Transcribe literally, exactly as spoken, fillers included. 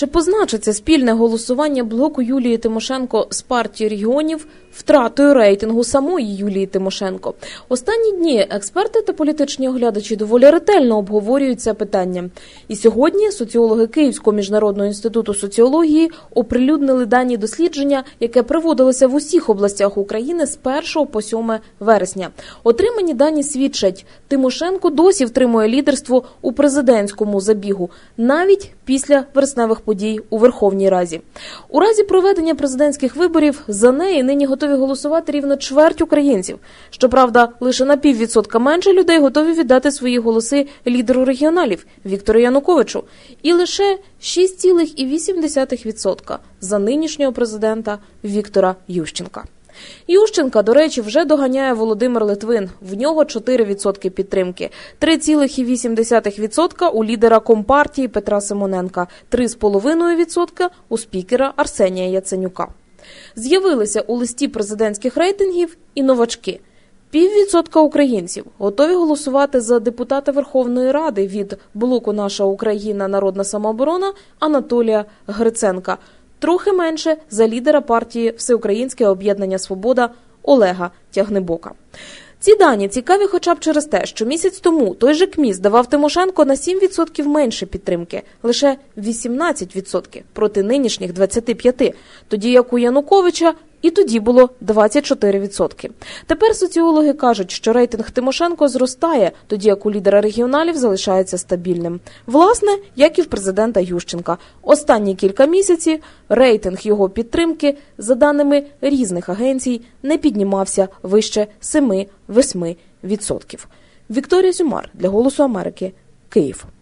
Чи позначиться спільне голосування блоку Юлії Тимошенко з партії регіонів втратою рейтингу самої Юлії Тимошенко? Останні дні експерти та політичні оглядачі доволі ретельно обговорюють це питання. І сьогодні соціологи Київського міжнародного інституту соціології оприлюднили дані дослідження, яке проводилося в усіх областях України з першого по сьоме вересня. Отримані дані свідчать, Тимошенко досі втримує лідерство у президентському забігу, навіть після вересневих подій у Верховній Раді. У разі проведення президентських виборів за неї нині готові голосувати рівно чверть українців. Щоправда, лише на піввідсотка менше людей готові віддати свої голоси лідеру регіоналів Віктору Януковичу. І лише шість цілих вісім десятих відсотка за нинішнього президента Віктора Ющенка. Ющенка, до речі, вже доганяє Володимир Литвин. В нього чотири відсотки підтримки. три цілих вісім десятих відсотка у лідера Компартії Петра Симоненка. три цілих п'ять десятих відсотка у спікера Арсенія Яценюка. З'явилися у листі президентських рейтингів і новачки. Піввідсотка українців готові голосувати за депутата Верховної Ради від блоку «Наша Україна. Народна самооборона» Анатолія Гриценка. Трохи менше за лідера партії «Всеукраїнське об'єднання Свобода» Олега Тягнебока. Ці дані цікаві хоча б через те, що місяць тому той же КМІС давав Тимошенко на сім відсотків менше підтримки, лише вісімнадцять відсотків проти нинішніх двадцяти п'яти, тоді як у Януковича і тоді було двадцять чотири відсотки. Тепер соціологи кажуть, що рейтинг Тимошенко зростає, тоді як у лідера регіоналів залишається стабільним. Власне, як і в президента Ющенка. Останні кілька місяців рейтинг його підтримки, за даними різних агенцій, не піднімався вище семи-восьми відсотків. Вікторія Сюмар для «Голосу Америки», Київ.